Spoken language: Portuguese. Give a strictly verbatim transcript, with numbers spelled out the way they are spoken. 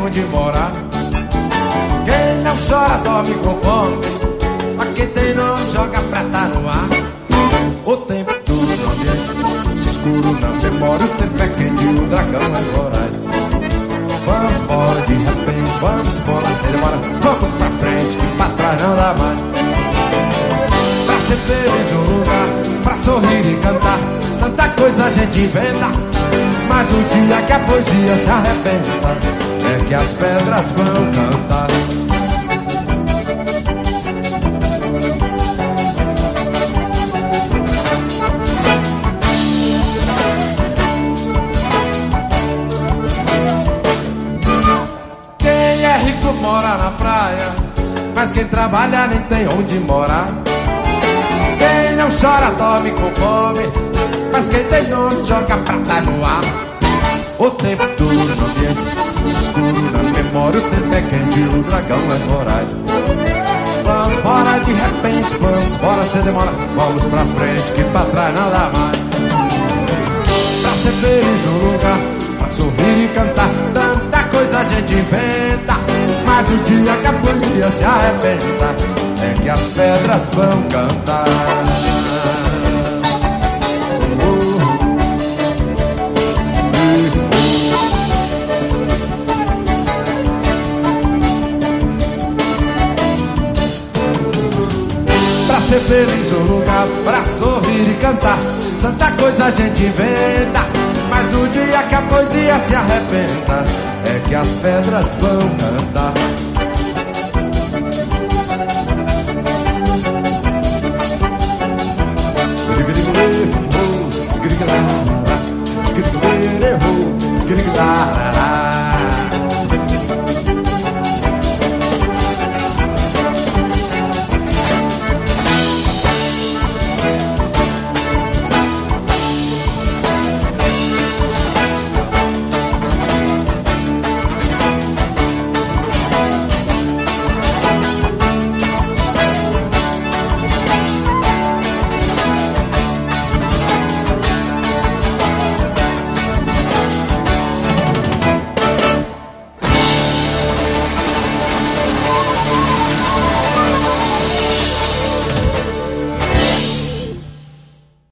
onde morar. Quem não chora dorme com fome, mas quem tem não joga prata no ar. O tempo todo no ambiente escuro, na memória o tempo é quente, o dragão é voraz. Vamos embora de repente, vamos embora sem demora. Vamos pra frente, que pra trás não dá mais. Pra ser feliz um lugar, pra sorrir e cantar. Tanta coisa a gente inventa, mas no dia que a poesia se arrebenta é que as pedras vão cantar. Quem é rico mora na praia, mas quem trabalha nem tem onde morar. Quem não chora dorme com fome, mas quem tem nome joga prata no ar. O tempo todo no ambiente escuro, na memória o tempo é quente, o dragão é voraz. Vamos embora de repente, vamos embora sem demora. Vamos pra frente, que pra trás não dá mais. Pra ser feliz um lugar, pra sorrir e cantar. Tanta coisa a gente inventa, mas o dia que a poesia se arrebenta é que as pedras vão cantar. Pra ser feliz um lugar, pra sorrir e cantar. Tanta coisa a gente inventa, mas no dia que a poesia se arrebenta é que as pedras vão cantar.